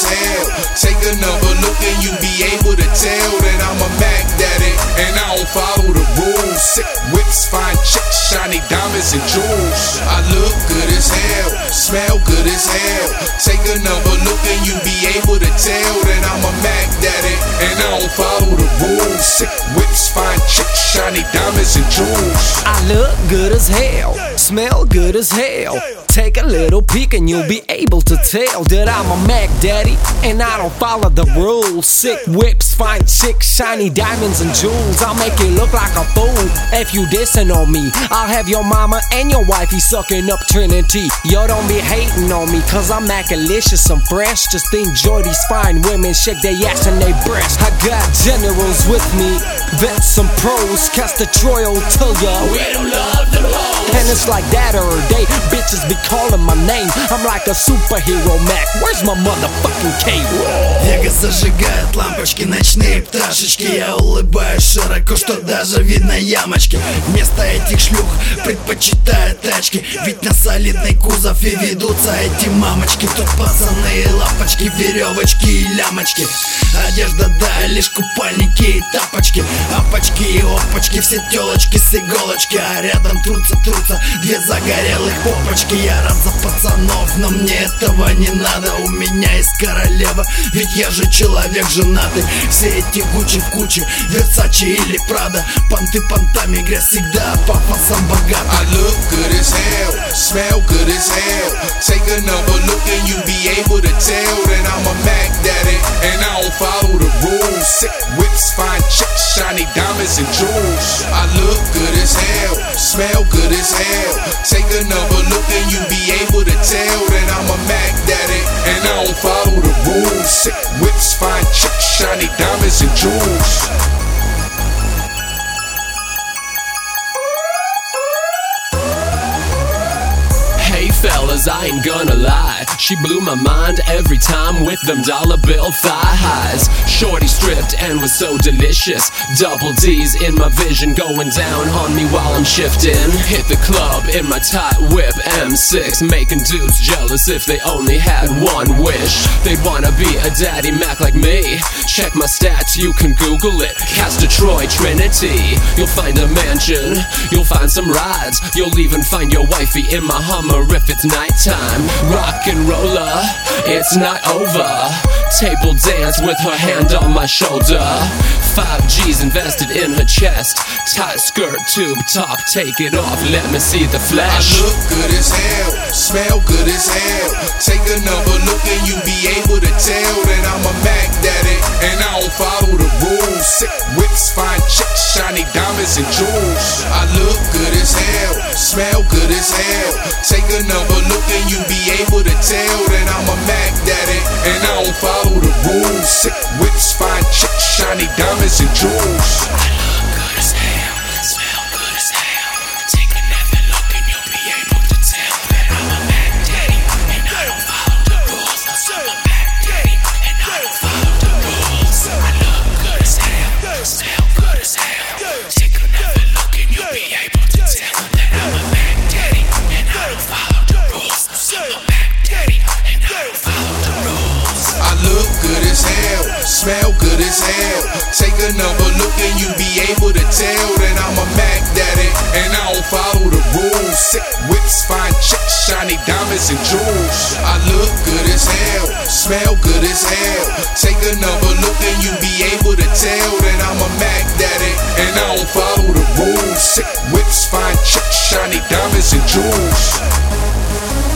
hell. Take another look and you be able to tell that I'm a Mac Daddy, and I don't follow the rules. Sick whips, fine chicks, shiny diamonds and jewels. I look good as hell, smell good as hell. Take another look and you be able to tell that I'm a Mac Daddy, and I don't follow the rules. Sick whips, fine chicks, shiny diamonds and jewels. I look good as hell, smell good as hell. Take a little peek and you'll be able to tell that I'm a Mac Daddy, and I don't follow the rules. Sick whips, fine chicks, shiny diamonds and jewels. I'll make you look like a fool if you dissing on me. I'll have your mama and your wifey sucking up Trinity. Yo, don't be hating on me, cause I'm Macalicious, I'm fresh. Just enjoy these fine women, shake their ass and they breasts. I got generals with me, vets and pros. Cast the Troy will tell ya we don't love them hoes. And it's like that every day, bitches be calling my name. I'm like a superhero Mac, where's my motherfucking cape? Вега зажигает лампочки, ночные пташечки. Я улыбаюсь широко, что даже видно ямочки. Вместо этих шлюх предпочитаю тачки, ведь на солидный кузов и ведутся эти мамочки. Тут пацаны, лапочки, веревочки и лямочки. Одежда, да, лишь купальники и тапочки. Апочки и опочки, все телочки с иголочки. А рядом трутся две загорелых попочки. Я рад за пацанов, но мне этого не надо. У меня есть королева, ведь я же человек женатый. Все эти Гуччи в куче, Версачи или Прада. Понты понтами, грязь всегда, пафосом богат. I look good as hell, smell good as hell. Take another look and you be able to tell that I'm a Mac Daddy, and I don't follow the rules. Sick whips, fine chicks, shiny diamonds and jewels. I look good as hell, smell good as hell. Take another look and you be able to tell that I'm a Mac Daddy, and I don't follow the rules. Sick whips, fine chicks, shiny diamonds and jewels. Hey fellas, I ain't gonna lie, she blew my mind every time with them dollar bill thigh highs. Shorty stripped and was so delicious, double D's in my vision going down on me while I'm shifting. Hit the club in my tight whip M6, making dudes jealous if they only had one wish. They'd wanna be a daddy Mac like me. Check my stats, you can Google it, Castor Troy Trinity. You'll find a mansion, you'll find some rides, you'll even find your wifey in my Hummer if it's nighttime. Rock and roller, it's not over. Table dance with her hand on my shoulder. 5 G's invested in her chest. Tight skirt, tube top, take it off, let me see the flesh. I look good as hell, smell good as hell. Take another look and you be able to tell that I'm a Mac Daddy, and I don't follow the rules. Sick whips, fine chicks, shiny diamonds and jewels. I look good as hell, smell good as hell. Take another look and you be able to tell that I'm a Mac Daddy, and I don't follow the rules. Sick whips, fine chicks, shiny diamonds and jewels. I look good as hell, smell good as hell. Take another look and you'll be able to tell that I'm a Mac Daddy, and I don't follow the rules. I'm a Mac Daddy, and I don't follow the rules. I look good as hell, smell good as hell. Take another look and you'll be able to tell that I'm a Mac Daddy, and I don't follow the rules. I'm a Mac Daddy, and I don't follow the rules. I look good as hell, smell good as hell. Take another look and you be able to tell that I'm a Mac Daddy, and I don't follow the rules. Sick whips, fine chicks, shiny diamonds and jewels. I look good as hell, smell good as hell. Take another look and you be able to tell that I'm a Mac Daddy, and I don't follow the rules. Sick whips, fine chicks, shiny diamonds and jewels.